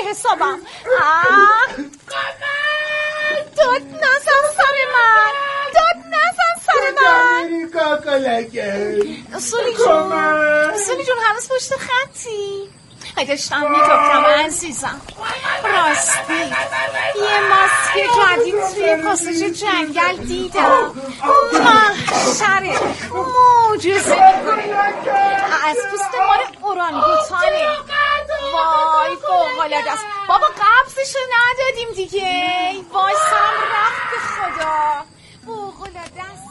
حسابم. داد نزن سر من، داد نزن سر من. اصولی جون هنوز پشت خطی. داشتم میگفتم عزیزم، راستی یه ماسک جدید توی پاساژ جنگل دیدم، محشره معجزه از پوست مال اورانگوتانه. وای فوق‌العاده است بابا، قبضشو ندادیم دیگه. وای سرم رفت به خدا، فوق‌العاده است.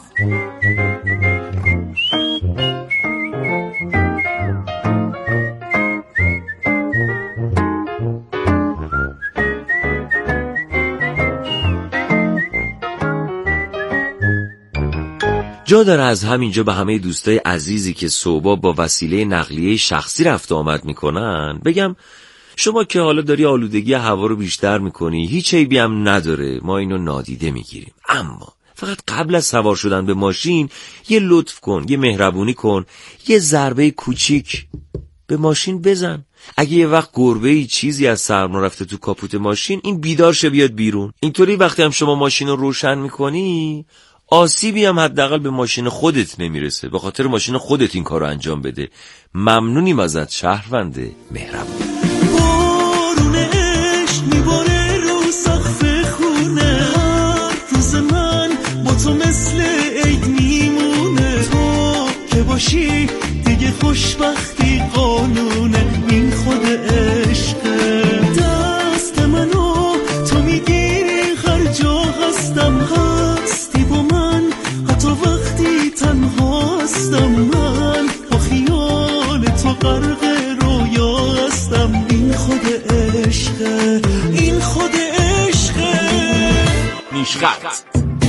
جا داره از همینجا به همه دوستای عزیزی که صبح با وسیله نقلیه شخصی رفت آمد میکنن بگم شما که حالا داری آلودگی هوا رو بیشتر میکنی، هیچ عیبی هم نداره، ما اینو نادیده میگیریم. اما فقط قبل از سوار شدن به ماشین یه لطف کن، یه مهربونی کن، یه ضربه کوچیک به ماشین بزن. اگه یه وقت گربه‌ای چیزی از سرما رفته تو کاپوت ماشین، این بیدار شه بیاد بیرون. اینطوری وقتی هم شما ماشین رو روشن میکنی آسیبی هم حداقل به ماشین خودت نمیرسه. به خاطر ماشین خودت این کارو انجام بده. ممنونیم ازت شهروند مهربون. بارون عشق میباره رو سقف خونه، هر روز من با تو مثل عید میمونه. تو که باشی دیگه خوشبختی قانونه، این خود عشقه. دست منو تو میگیری هر جا هستم، هستی با من حتی وقتی تنها هستم. من با خیال تو غرق رویا هستم، این خود عشقه، این خود عشقه. نیشخط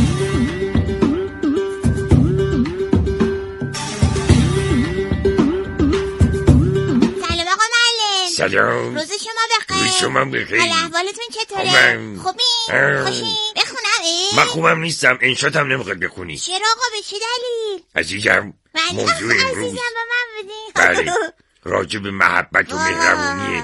سلام. روز شما بخیر. روز شما بخیر. حال احوالتون چطوره؟ خوبین؟ خوشین؟ بخونم من خوبم نیستم. انشاتم نمیخواد بخونی. چرا آقا، به چه دلیل؟ عزیزم موضوع امروز عزیزم به من بدین. بله راجع به محبت و مهربونیه.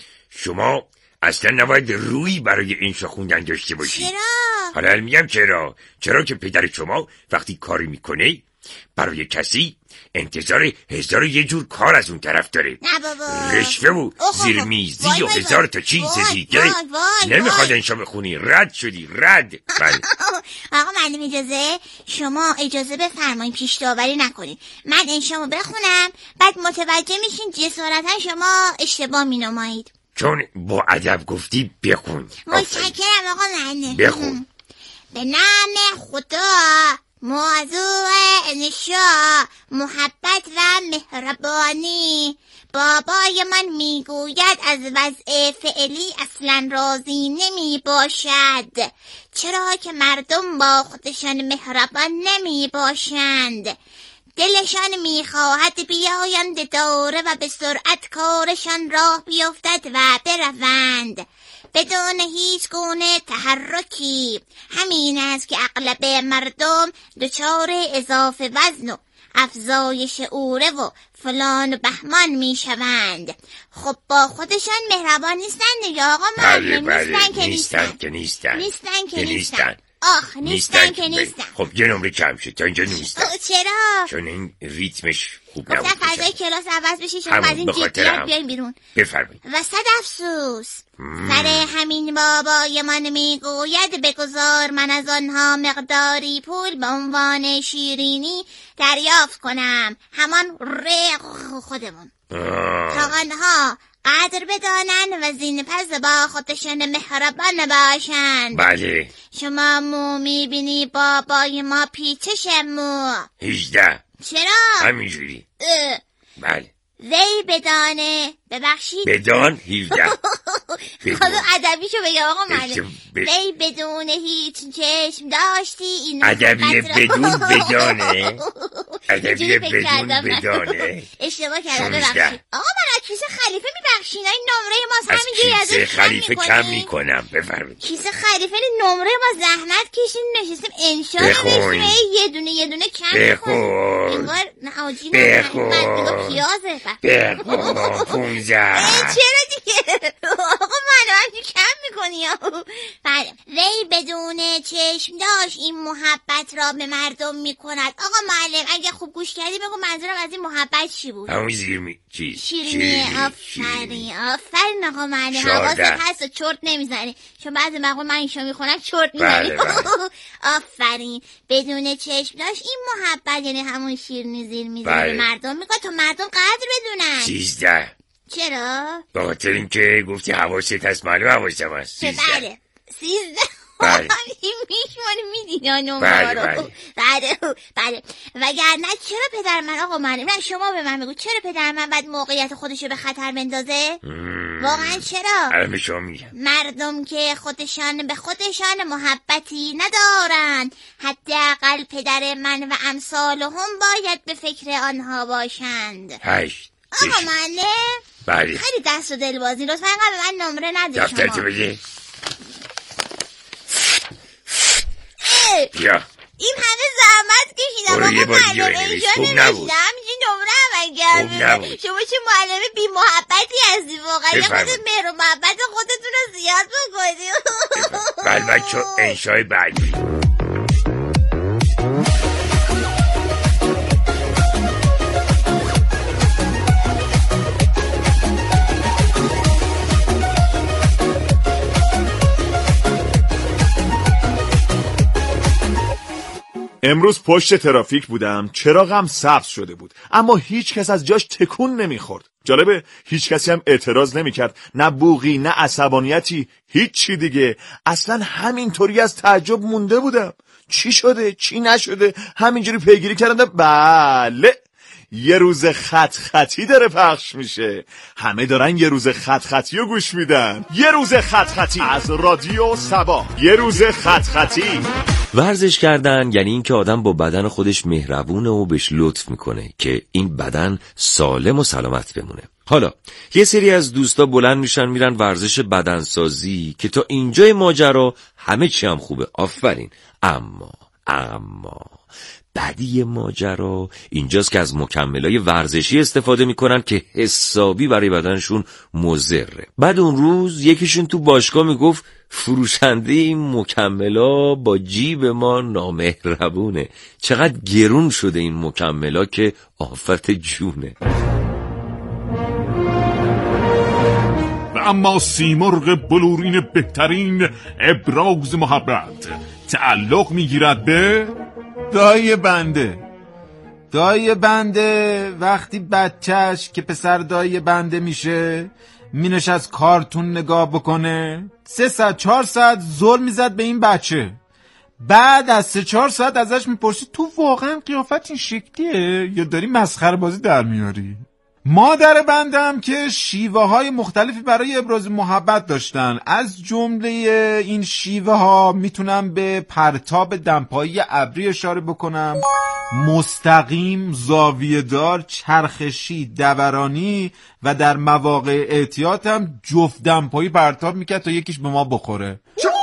شما اصلا نباید روی برای انشا خوندن داشته باشی. چرا؟ حالا میگم چرا که پدر شما وقتی کاری میکنه برای کسی انتظار 1001 جور کار از اون طرف داره. نه بابا، رشوه و زیرمیزی و 1000 تا چیز دیگه. نمیخواد انشا بخونی، رد شدی، رد. بله. آقا معلم اجازه، شما اجازه بفرمایید پیش داوری نکنید. من انشامو بخونم بعد متوجه میشین جسارتا شما اشتباه مینمایید. چون با ادب گفتی بخون. متشکرم آقا معلم. بخون. به نام خدا. موضوع انشا محبت و مهربانی. بابای من میگوید از وضع فعلی اصلا راضی نمی باشد، چرا که مردم با خودشان مهربان نمی باشند. دلشان میخواهد بیایند دوره و به سرعت کارشان راه بیفتد و بروند بدون هیچ گونه تحرکی. همین است که اغلب مردم دچار اضافه وزن و افزایش اوره و فلان و بهمان میشوند. خب با خودشان مهربان نیستن دیگه آقا معلم. نیستن که نیستن. آخ نیستن که نیستن. خب یه نمره کم شد تا اینجا نیستن. چرا؟ چون این ریتمش خوب نبود. گفتم فضای کلاس عوض بشه، شما از این جدیت بیاین بیرون. بفرمایید. و صد افسوس سر همین بابای من میگوید بگذار من از آنها مقداری پول به عنوان شیرینی دریافت کنم، همان رق خودمون، تا آنها قدر بدانن و زین پس با خودشان مهربان باشند. بله. شما مو میبینی بابای ما پیچش مو 18. چرا؟ همینجوری. بله. وی بدانه، ببخشید بدان 17. خدا ادبیشو بگه آقا معلم. وی بدون هیچ چشم داشتی این ادبی بدون بدانه. ادبی بدون بدانه. اشتباه کردم ببخشید آقا. من از کیسه خلیفه میبخشین، این نمره ماست همینجوری از کیسه خلیفه کم میکنم. بفرمایید. کیسه خلیفه نمره ما زحمت کشیم نشستیم انشا نوشتیم یه دونه کم بخون. انگار نه آجی نه من پیازه. بخون 15. چرا دیگه آقا من چشم داشت این محبت را به مردم میکند. آقا معلم اگه خوب گوش کردی بگو منظورم از این محبت چی بود؟ همون شیرینی. آفرین آقا معلم. حواست هست و چرت نمیزنی، چون بعضی موقع من اینشو میخونم چرت میزنی. آفرین. بدون چشم داشت این محبت یعنی همون شیرینی زیر میزنی مردم میکنه تا مردم قدر بدونن. 13. چرا؟ به خاطر اینکه گفتی حواست هست، معلوم حواسم هست. 13. بله 13. این میشماری میدین نمره رو. بله. وگرنه چرا پدر من آقا معلم، نه شما به من بگو چرا پدر من بعد موقعیت خودشو به خطر بندازه؟ واقعا چرا؟ الان شما میگم مردم که خودشان به خودشان محبتی ندارند، حداقل پدر من و امثالهم باید به فکر آنها باشند. 8. آقا معلم بله. خیلی دست و دل بازی، لطفا اینقدر به من نمره نده. شما دفترتو بده. بیا. این همه زحمت کشیدم آقا معلم، اینجا نمیشتم همینجی نمره هم اگر شما چه معلم بی محبتی هستی واقعا. یه خود مهر و محبت خودتون رو زیاد بکنید. بله بچه انشای بعدی. امروز پشت ترافیک بودم، چراغم سبز شده بود اما هیچ کس از جاش تکون نمیخورد. جالبه هیچ کسی هم اعتراض نمیکرد، نه بوقی نه عصبانیتی، هیچ چی دیگه. اصلا همینطوری از تعجب مونده بودم چی شده چی نشده، همینجوری پیگیری کردم. بله یه روز خطی داره پخش میشه، همه دارن یه روز خطی رو گوش میدن. یه روز خطی از رادیو سبا. یه روز خطی. ورزش کردن یعنی این که آدم با بدن خودش مهربونه و بهش لطف میکنه که این بدن سالم و سلامت بمونه. حالا یه سری از دوستا بلند میشن میرن ورزش بدنسازی که تا اینجای ماجرا همه چی هم خوبه، آفرین. اما بدی ماجرا اینجاست که از مکملای ورزشی استفاده میکنن که حسابی برای بدنشون مضره. بعد اون روز یکیشون تو باشگاه میگفت فروشنده این مکملا با جیب ما نامهربونه. چقدر گرون شده این مکملا که آفت جونه. و اما سیمرغ بلورین بهترین ابراز محبت تعلق میگیرد به دایی بنده. وقتی بچهش که پسر دایی بنده میشه مینش از کارتون نگاه بکنه 3-4 ساعت ظلم میزد به این بچه. بعد از 3-4 ساعت ازش میپرسی تو واقعا قیافت این شکلیه یا داری مسخره بازی در میاری؟ مادر بندم که شیوه های مختلفی برای ابراز محبت داشتن، از جمله این شیوه ها میتونم به پرتاب دمپایی ابری اشاره بکنم، مستقیم، زاویه دار، چرخشی، دورانی و در مواقع احتیاط هم جفت دمپایی پرتاب میکرد تا یکیش به ما بخوره.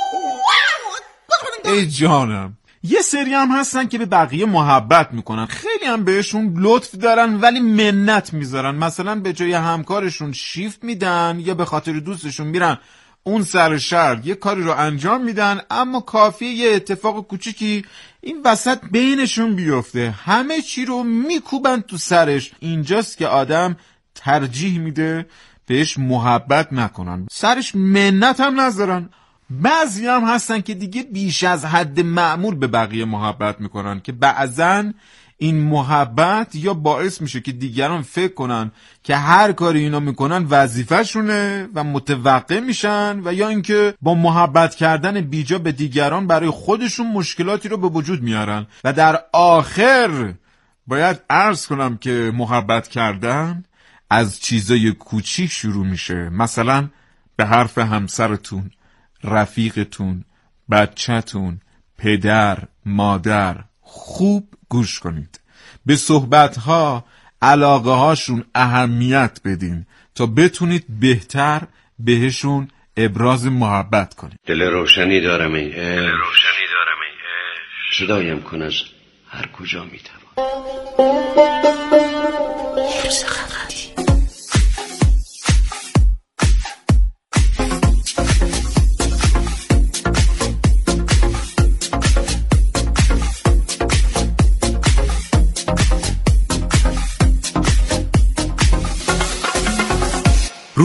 ای جانم. یه سری هم هستن که به بقیه محبت میکنن، خیلی هم بهشون لطف دارن ولی منت میذارن. مثلا به جای همکارشون شیفت میدن یا به خاطر دوستشون میرن اون سر شهر یه کاری رو انجام میدن، اما کافیه یه اتفاق کوچیکی این وسط بینشون بیفته همه چی رو میکوبن تو سرش. اینجاست که آدم ترجیح میده بهش محبت نکنن، سرش منت هم نذارن. بعضی هم هستن که دیگه بیش از حد معمول به بقیه محبت میکنن که بعضن این محبت یا باعث میشه که دیگران فکر کنن که هر کاری اینا میکنن وظیفه‌شونه و متوقع میشن، و یا اینکه با محبت کردن بیجا به دیگران برای خودشون مشکلاتی رو به وجود میارن. و در آخر باید عرض کنم که محبت کردن از چیزای کوچیک شروع میشه، مثلا به حرف همسرتون، رفیقتون، بچه‌تون، پدر، مادر. خوب گوش کنید، به صحبت‌ها، علاقه هاشون اهمیت بدین تا بتونید بهتر بهشون ابراز محبت کنید. دل روشنی دارم ای عشق، صدایم کن از هر کجا میتوان.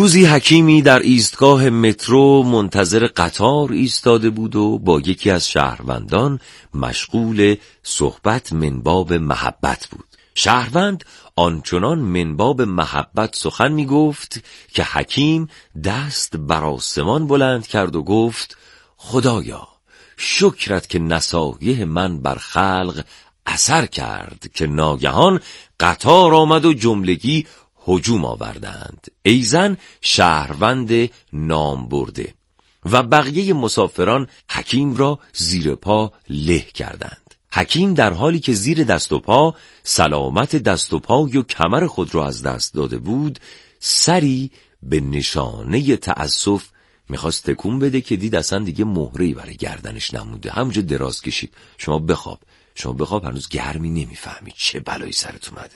روزی حکیمی در ایستگاه مترو منتظر قطار ایستاده بود و با یکی از شهروندان مشغول صحبت من باب محبت بود. شهروند آنچنان من باب محبت سخن می گفت که حکیم دست بر آسمان بلند کرد و گفت خدایا شکرت که نصایح من بر خلق اثر کرد که ناگهان قطار آمد و جملگی هجوم آوردند. ایزن شهروند نام برده و بقیه مسافران حکیم را زیر پا له کردند. حکیم در حالی که زیر دست و پا سلامت دست و پای و کمر خود را از دست داده بود، سری به نشانه تأسف میخواست تکون بده که دید اصلا دیگه مهره‌ای برای گردنش نمونده. همونجا دراز کشید. شما بخواب هنوز گرمی نمیفهمید چه بلایی سرت اومده.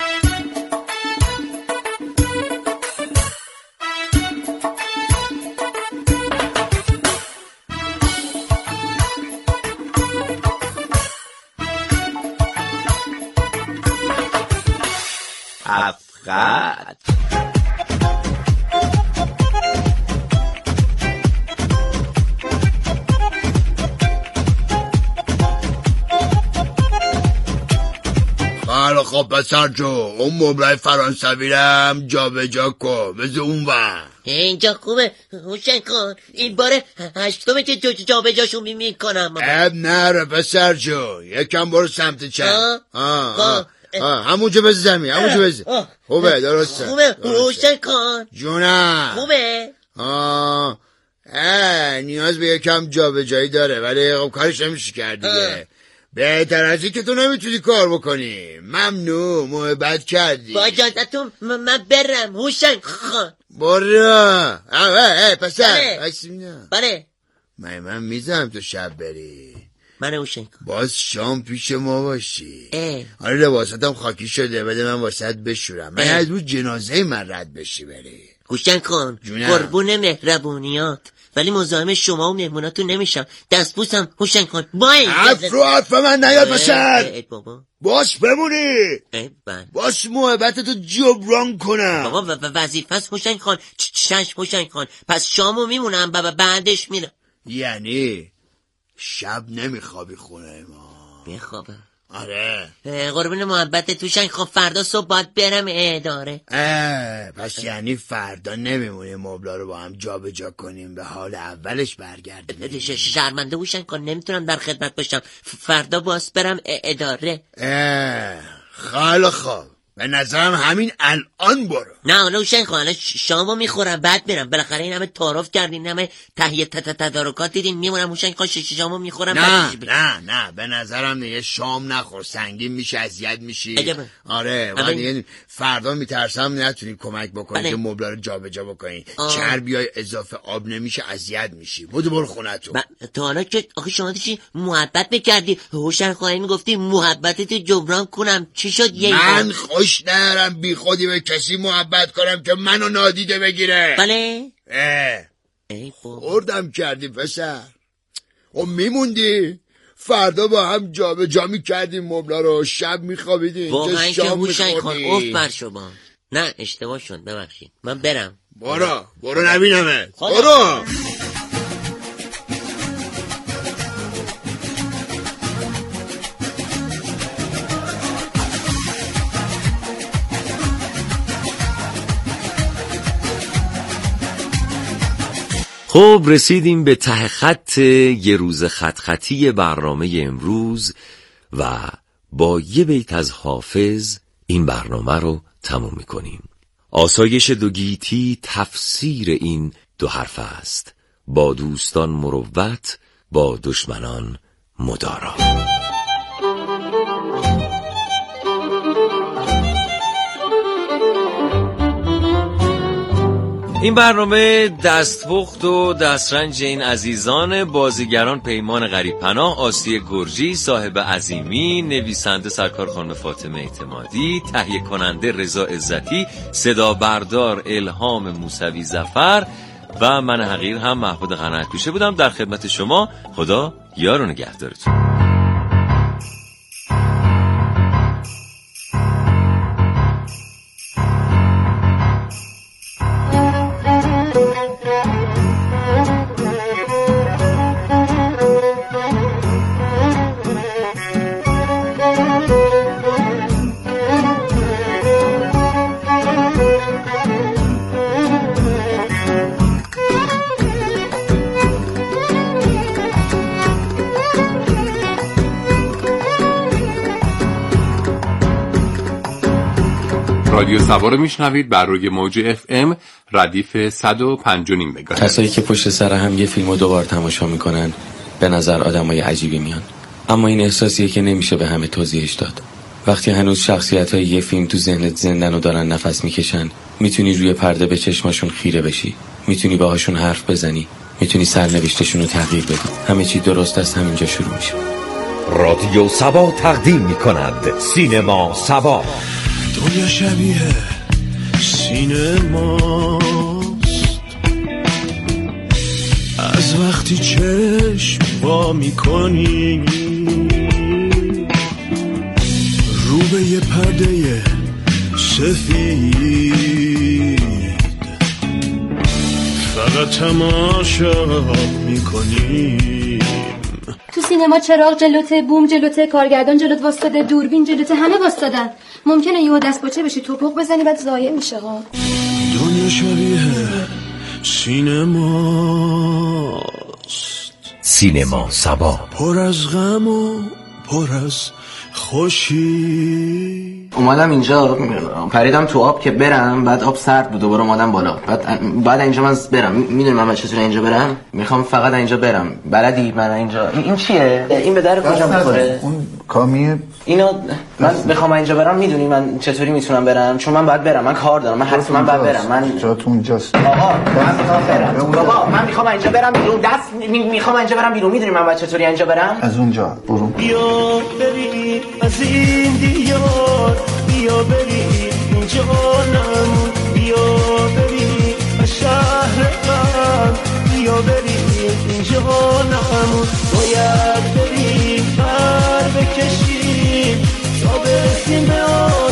افقد خب پسر جو، اون مبلای فرانسوی رم جا به جا کن بذار اون ور. اینجا خوبه حسین کن، این باره هشتمه که جا به جاشو میکنم. اب نره پسر جو، یکم برو سمت چپ. همونجا بذار زمین، همونجا بذار. خوبه درسته. خوبه حسین کن جونم. خوبه. نیاز به یکم جا به جایی داره ولی خب کارش نمیشه کرد دیگه. بهتر از این که تو نمیتونی کار بکنی. ممنون، محبت کردی. با اجازتون من برم حسین خان. برو. پسر بله من میذارم تو شب بری. من حسین خان باز شام پیش ما باشی. آره لباساتم خاکی شده، بده من واسط بشورم. من از اون جنازه من رد بشی بری. حسین خان قربون مهربونیات، ولی مزاحم شما و مهموناتون نمیشم. دستبوسم حسین خان. حرف من نیاد پسر. باش بمونی. باش محبتتو جبران کنم. بابا وظیفه است حسین خان. چشم حسین خان. پس شامو میمونم بعدش میرم. یعنی شب نمیخوابی خونه ما؟ میخوابم. آره. قربون محبت حسین خان، فردا صبح باید برم اداره. پس یعنی فردا نمیمونه مبلا رو با هم جا به جا کنیم، به حال اولش برگردیم. شرمنده حسین خان، نمیتونم در خدمت باشم. فردا باز برم اداره. خیلی خوب، به نظرم همین الان برو. نه حالا حسین خان، شامو میخورم بعد میرم. بالاخره این همه تعارف کردین، همه تهیه تدارکات دیدین. میمونم حسین خان، شامو میخورم. نه به نظرم دیگه شام نخور، سنگین میشه، اذیت میشی. آره من دیگه فردا میترسم نتونی کمک بکنی که مبلا رو جابجا بکنی. چربیای اضافه آب نمیشه، اذیت میشی. برو خونتون. تا حالا که آخه شما چی محبت میکردی حسین خان، میگفتی محبتتو جبران کنم، چی شد؟ من خوش نرم بی خودی به کسی محبت کنم که منو نادیده بگیره. بله. خوردم کردی پسر. میموندی فردا با هم جا به جا میکردیم مبلا رو، شب میخوابیدیم. واقعا که حسین خان اوف بر شما. نه اشتباه شد، ببخشید. من برم. برو نبینمه. برو. خب رسیدیم به ته خط یه روز خطی برنامه امروز و با یه بیت از حافظ این برنامه رو تموم میکنیم. آسایش دو گیتی تفسیر این دو حرف است، با دوستان مروت، با دشمنان مدارا. این برنامه دستپخت و دسترنج این عزیزان بازیگران: پیمان غریب پناه، آسیه گرجی، صاحب عظیمی، نویسنده سرکار خانم فاطمه اعتمادی، تهیه کننده رضا عزتی، صدا بردار الهام موسوی ظفر و من حقیر هم محمود قناعت پیشه بودم در خدمت شما. خدا یار و نگهدارتون. رادیو سبا رو میشنوید بر روی موج FM ردیف 105.5 مگاهرتز. کسایی که پشت سر هم یه فیلمو دوبار تماشا میکنن به نظر آدمای عجیبی میان، اما این احساسیه که نمیشه به همه توضیحش داد. وقتی هنوز شخصیت‌های یه فیلم تو ذهنت زندن و دارن نفس میکشن، میتونی روی پرده به چشماشون خیره بشی، میتونی باهاشون حرف بزنی، میتونی سرنوشتشون رو تغییر بدی. همه چی درست از همینجا شروع میشه. رادیو سبا تقدیم میکند سینما سبا. دنیا شبیه سینماست، از وقتی چشم وا میکنی رو به یه پرده سفید فقط تماشا میکنی. تو سینما چراغ جلوته، بوم جلوته، کارگردان جلوت واسطاده، دوربین جلوته، همه واسطادن. ممکنه یهو دست پاچه بشی، توپق بزنی، بعد ضایع میشه ها. دنیا شبیه سینماست، سینما سبا، پر از غم و پر از خوشی. اومدم اینجا پریدم تو آب که برم، بعد آب سرد بود، دوباره اومدم بالا، بعد اینجا من برم. میدونی من چطور اینجا برم؟ میخوام فقط اینجا برم. بلدی من اینجا این چیه؟ این به در کجا میخوره؟ اون کامیه. اینو من بخوام اینجا برم، میدونی من چطوری میتونم برم؟ چون من باید برم، من کار دارم، من حتما باید برم. من جاتون اونجاست. آقا من میخوام برم. بابا من میخوام اینجا برم بیرون، دست میخوام اینجا برم بیرون. میدونی من باید چطوری اینجا برم؟ از اونجا برو. بیا بریم از این دیار، بیا بریم اینجا نمون، بیا بریم از شهر غم، بیا بریم اینجا نمون. باید بریم پر بکشیم تا برسیم به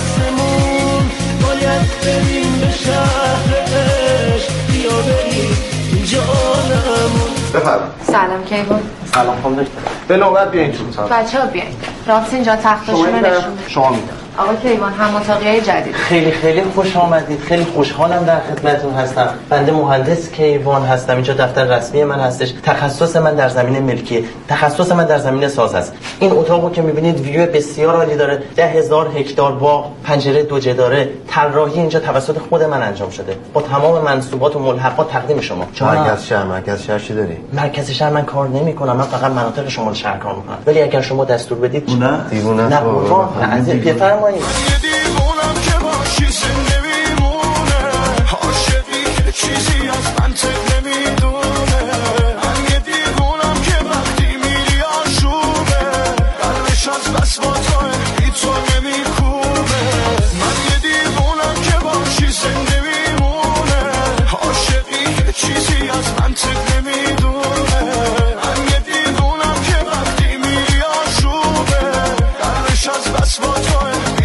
آسمون، باید بریم به شهر عشق، بیا بریم اینجا نمون. بفرمایید. سلام کیوان. سلام خانم. به نوبت بیاین تو. بچه‌ها بیاین. رابطین جان تختاشو نشون بده. شما میدم. آقا کیوان هم اتاقیای جدید. خیلی خوش آمدید. خیلی خوشحالم در خدمتتون هستم. بنده مهندس کیوان هستم. اینجا دفتر رسمی من هستش. تخصص من در زمینه ملکی، تخصص من در زمینه ساز است. این اتاقو که می‌بینید ویو بسیار عالی داره. 10,000 هکتار باغ، پنجره 2 جه داره. طراحی اینجا توسط خود من انجام شده. با تمام منسوبات و ملحقات تقدیم شما. مرکز شهر چی داری؟ مرکز شهر من کار نمی‌کنم. من فقط مناطق شمال شهر کار می‌کنم. ولی اگر شما دستور بدید دیوونه. نه بفرمایید. یه دیوونم که باشی زنده میمونه، عاشقی که چیزی از منطق نمیدونه. من یه دیوونم که وقتی میری آشوبه، قلبش از بس با توه بی تو نمیکوبه. من یه دیوونم که باشی زنده میمونه، عاشقی که چیزی از منطق نمیدونه. من یه دیوونم که وقتی میری آشوبه، قلبش از بس با توه.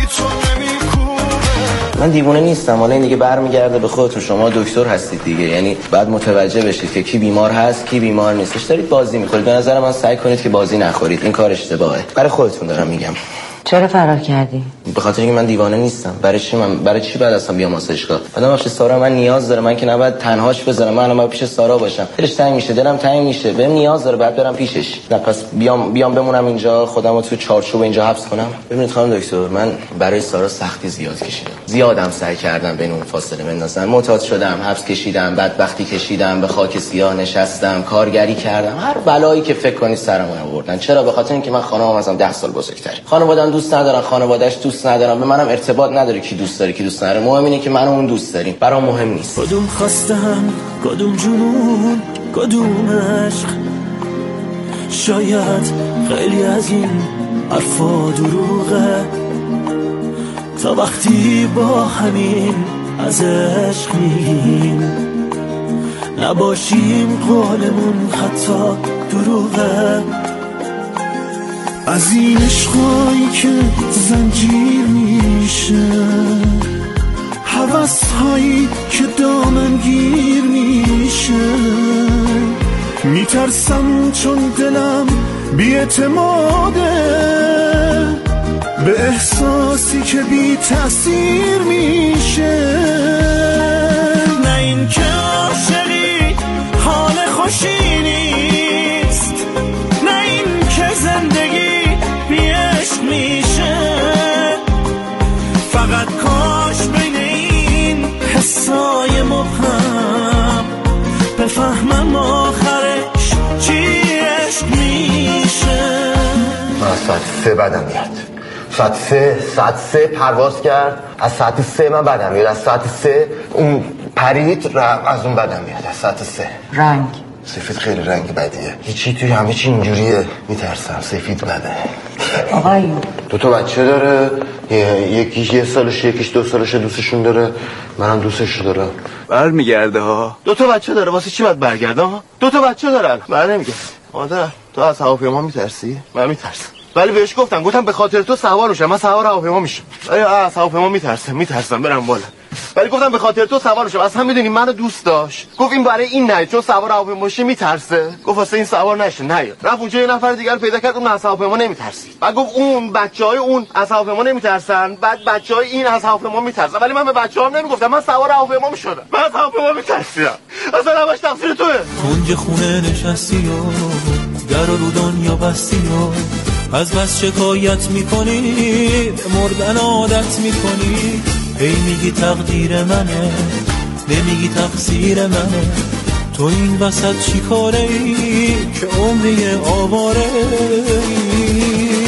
من دیوونه نیستم، حالا این دیگه برمیگرده به خودتون. شما دکتر هستید دیگه، یعنی بعد متوجه بشید که کی بیمار هست کی بیمار نیستش. دارید بازی میکنید. به نظر من سعی کنید که بازی نخورید، این کار اشتباهه. برای خودتون دارم میگم. چرا فرار کردی؟ به خاطر اینکه من دیوانه نیستم. برای چی بعد اصلا بیام ماساژگاه؟ بعدم پیش سارا من نیاز داره. من که نباید تنهاش بذارم. من الان پیش سارا باشم. دلش تنگ میشه، دلم تنگ میشه، بهم نیاز داره، بعد برم پیشش. نه پس بیام بمونم اینجا، خودمو تو چارچوب اینجا حبس کنم. ببینید خانم دکتر، من برای سارا سختی زیاد کشیدم. زیادم سعی کردم بین اون فاصله بندازم. معتاد شدم، حبس کشیدم، بدبختی کشیدم، به خاک سیاه نشستم، کارگری کردم. هر بلایی که فکر کنید سرمون آوردن. چرا؟ به خاطر اینکه من خانومم ازم 10 سال بزرگتره. خانواده‌ام دوست ندارن، خانواده‌اش دوست ندارن. به منم ارتباط نداره کی دوست داره کی دوست نداره. مهم اینه که من اون دوست داریم. برام مهم نیست. کدوم خواستم، کدوم جنون، کدوم عشق. شاید خیلی از این حرفا دروغه، تا وقتی با همین از عشق میگیم نباشیم قولمون حتی دروغه. از این عشقایی که زنجیر میشه، هوس‌هایی که دامنگیر میشه، میترسم چون دلم بی‌اعتماده به احساسی که بی تأثیر میشه. نه این که عاشقی حال خوشی نیست، نه این که زندگی بی عشق میشه. فقط کاش بین اما آخرش چی عشق میشه؟ من از ساعت 3 بدم میاد. ساعت 3 پرواز کرد. از ساعت 3 من بدم میاد. از ساعت 3 اون پرید از اون بدم میاد. از ساعت 3 رنگ سفید خیلی رنگ بدیه. هیچی توی همه چی اینجوریه. میترسم سفید بده. آقای 2 بچه داره. یکیش 1 سالشه، یکیش 2 سالشه. دوستشون داره. منم دوستش دارم. برمیگرده ها. 2 بچه داره. واسه چی باید برگرده ها؟ 2 بچه دارن. برنمیگرده. مادر تو از هواپیما میترسی؟ من میترسم. ولی بهش گفتم به خاطر تو سوار میشم. من سوار هواپیما میشم. از هواپیما میترسم برم بالا. ولی گفتم به خاطر تو سوار میشم. اصلا میدونی منو دوست داشت. گفت این برای این نه، چون سوار هواپیما میشه میترسه. گفت واسه این سوار نشه. نه رفت اونجا یه نفر دیگه رو پیدا کرد، اون از هواپیما نمیترسید. بعد گفت اون بچهای اون از هواپیما نمیترسن، بعد بچهای این از هواپیما میترسن. ولی من به بچه‌هام نمیگفتم من سوار هواپیما میشدم. من از هواپیما میترسیدم. اصلا همش تقصیر توئه. کنج خونه نشستی و در رو دنیا بستی و از بس شکایت میکنی، مردن عادت میکنی. هی میگی تقدیر منه، نمیگی تقصیر منه. تو این وسط چی کاره ای که عمری آواره ای؟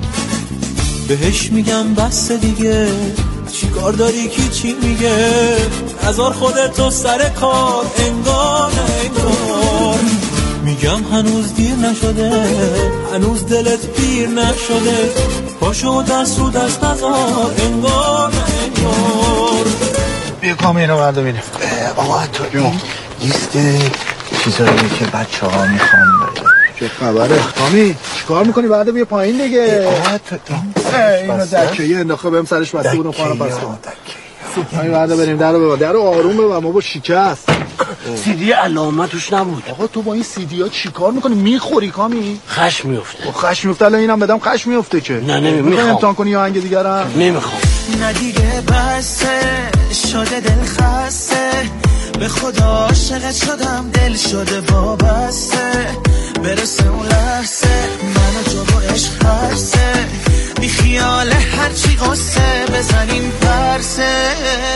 بهش میگم بس دیگه، چی کار داری کی چی میگه؟ نذار خودتو سر کار، انگار انگار. میگم هنوز دیر نشده، هنوز دلت پیر نشده. پاشو دست رو دست نذار، انگار انگار. بیا کامی اینو برده بینیم. آقا تو این لیست چیزایی که بچه ها میخوام بده. چه خبره؟ کامی چیکار میکنی؟ بعد بیا پایین دیگه. آقا تو اینو دکه‌ای انداخته بهم سرش بسته بودم خواهرم پس کنم. همین بعد بریم درو ببند. درو آروم ببند بابا شکست. سیدی علامت توش نبود. آقا تو با این سیدی ها چیکار میکنی؟ میخوری کامی؟ خشم میفته. خشم میفته. الان اینم بدم خشم میفته که. نه نمیخوام. امتحان کنی یا آهنگ دیگرم؟ نمیخوام. نه دیگه بسه شده دل خسته، به خدا عاشقت شدم دل شده وابسته. برسه اون لحظه منو جلو عشق هرسه، بی خیال هرچی قصه بزنیم پرسه.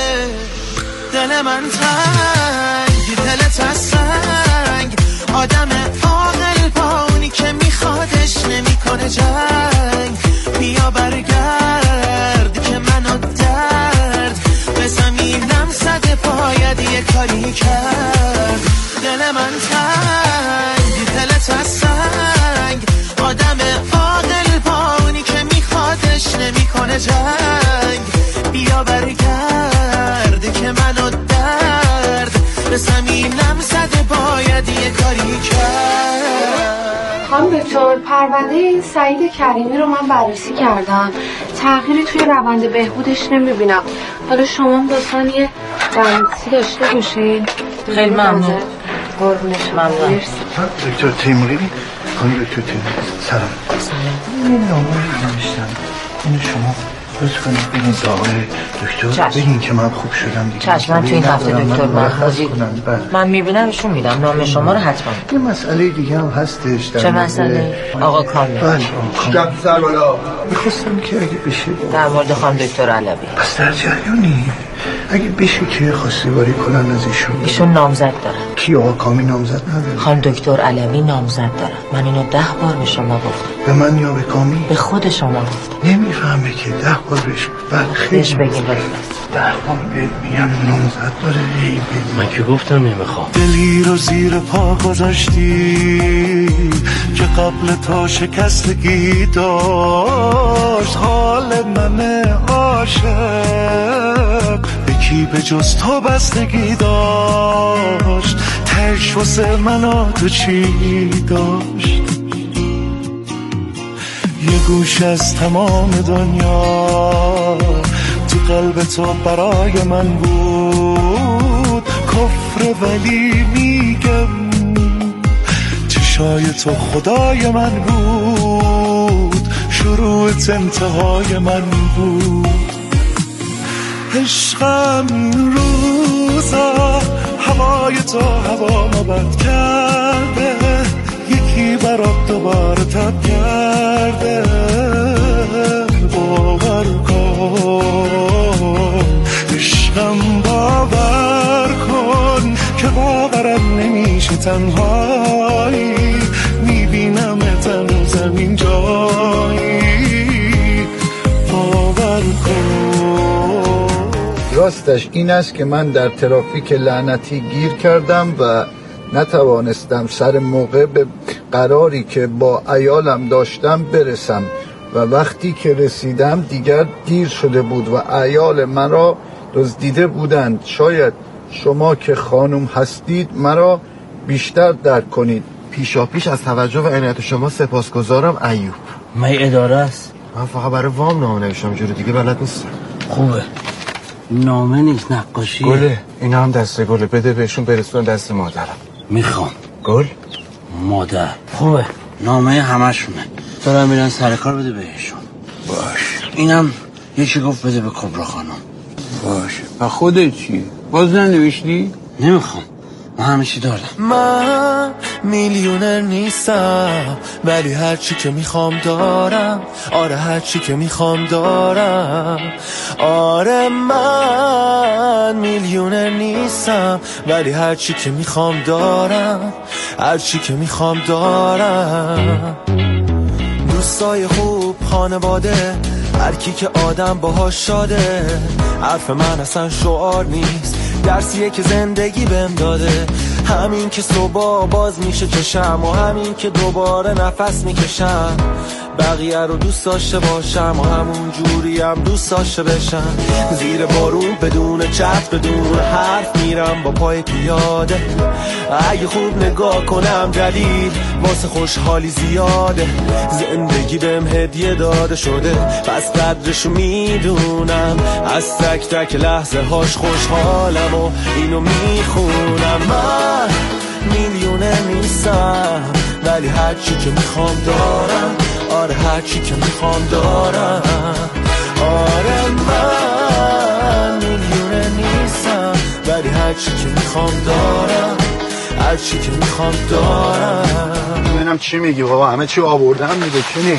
دل من تنگ دلت از سنگ، آدم عاقل با اونی که میخوادش نمیکنه جنگ. بیا برگرد که منو درد به زمینم زده، باید یه کاری کرد. دل من تنگ دلت از سنگ، آدم عاقل با اونی که میخوادش نمیکنه جنگ. بیا برگرد که منو درد به زمینم زده، باید یه کاری کرد. خانم دکتر، پرونده سعید کریمی رو من بررسی کردم، تغییری توی روند بهبودش نمیبینم. حالا شما داستان یه بررسی داشته باشین. خیلی ممنون. قربونش ممنون. دکتر تیموری، خانم دکتر تیموری سلام. این نامه رو نوشتم، اینو شما لطف کنید بگین به آقای دکتر بگین که من خوب شدم دیگه. چشم، من توی این هفته دکتر من میبینم ایشون میدم نام شما رو حتما. یه مسئله دیگه هم هستش. چه مسئله؟ آقا کامی. بله آقا سر بالا. میخواستم که اگه بشه در مورد خانم دکتر علوی. پس در جریانی اگه بشه که خواستگاری کنن از ایشون نامزد دارن. کی؟ آقا کامی نامزد نداره؟ خانم دکتر علوی نامزد دارن. من اینو 10 بار به شما گفتم. به من یا به کامی؟ به خود شما گفتم. نمیفهمه که 10 بار بهش بله خیلی بهش بگیم 10 بار میگم نامزد داره. من که گفتم نمیخوام. دلی رو زیر پا گذاشتی که قبل تا شکستگی داشت. حال من عاشق به کی به جز تو بستگی داشت. تش واسه من و تو چی داشت؟ یه گوش از تمام دنیا تو قلب تو برای من بود. کفر ولی میگم چشای تو خدای من بود. شروعت انتهای من بود. عشقم روزا هوای تو هوا بد کرده. یکی برات دوباره تب کرده. باور کن عشقم، باور کن که باورم نمیشه تنهایی میبینم هنوزم اینجایی باور کن. راستش این است که من در ترافیک لعنتی گیر کردم و نتوانستم سر موقع به قراری که با عیالم داشتم برسم و وقتی که رسیدم دیگر دیر شده بود و عیال مرا دزدیده بودند. شاید شما که خانم هستید مرا بیشتر درک کنید. پیشاپیش از توجه و عنایت شما سپاسگزارم ایوب. من اداره است. من فقط برای وام نامه نوشتم، جور دیگه بلد نیستم. خوبه. نامه نیست، نقاشی. گله. اینا هم دسته گله، بده بهشون برسون دست مادرم. میخوام. گل؟ مادر. خوبه. نامه همشونه. دارم میرن سر کار، بده بهشون. باش. اینم یکی گفت بده به کبرا خانم. باشه. و خودت چی؟ باز ننوشتی؟ نمیخوام. من همیشه دارم. من میلیونر نیستم ولی هرچی که میخوام دارم. آره هرچی که میخوام دارم. آره من میلیونر نیستم ولی هرچی که میخوام دارم. هرچی که میخوام دارم. دوستای خوب، خانواده، هر کی که آدم باهاش شاده. حرف من اصلا شعار نیست، درسیه که زندگی بهم داده. همین که صبح باز میشه چشم و همین که دوباره نفس میکشم. بقیه رو دوست داشته باشم و همون جوری هم دوست داشته بشم. زیر بارون بدون چتر بدون حرف میرم با پای پیاده. اگه خوب نگاه کنم دلیل واسه خوشحالی زیاده. زندگی بهم هدیه داده شده پس قدرشو میدونم. از تک تک لحظه هاش خوشحالم و اینو میخونم. من میلیونه نیستم ولی هرچی که میخوام دارم. آره هرچی که میخوام دارم. آره من میلیونه نیستم ولی هرچی که میخوام دارم. هرچی که میخوام دارم. ببینم چی میگی بابا؟ همه چی آوردم میگه کنی؟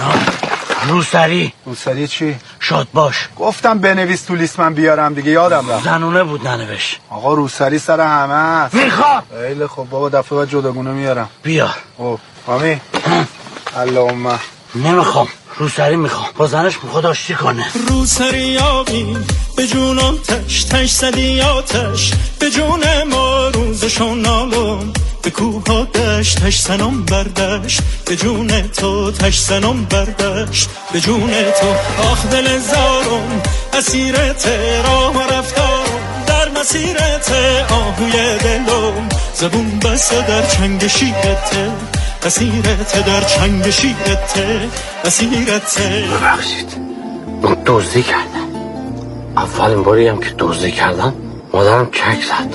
روسری. روسری چی؟ شاد باش. گفتم بنویس تو لیست من بیارم دیگه، یادم رفت. زنونه بود ننوشت. آقا روسری سر همه است. میخوام. خیلی خب بابا، دفعه بعد جداگونه میارم. بیار. او مامی اللهم. نمیخوام. روسری میخوام. با زنش میخواد آشتی کنه. روسری آبی به جونم تش تش زدی آتش. به جون ما روزشون نالم. به کوه ها دشت تش سنم بردشت. به جون تو تش سنم بردشت. به جون تو آخ دل زارم اسیرت راه رفتارم. در مسیرت آهوی دلم. زبون بسته در چنگ شیرته. اسیرت در چنگ شیرته. اسیرت. ببخشید دزدی کردم. اولین باری هم که دزدی کردم مادرم چک زد.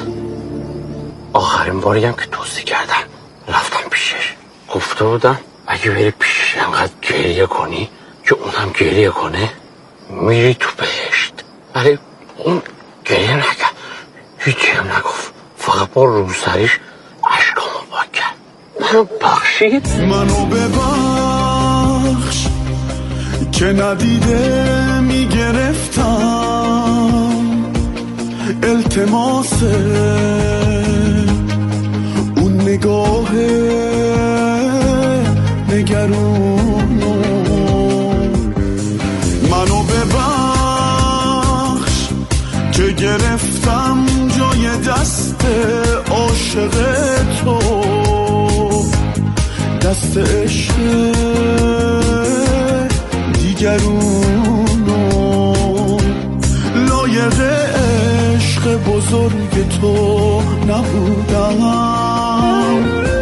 آخرین باری هم که دزدی کردم رفتم پیشش. گفته بودم اگه بری پیشش انقدر گریه کنی که اونم گریه کنه میری تو بهشت. ولی اون گریه نکرد، هیچی هم نگفت، فقط با روسریش عشقامو پاک کرد. منو بخشید. منو ببخش که ندیده میگرفتم التماس اون نگاه نگرونو. منو ببخش که گرفتم جای دست عاشق تو. دست عشق دیگرونو. لایق عشق بزرگ تو نبود.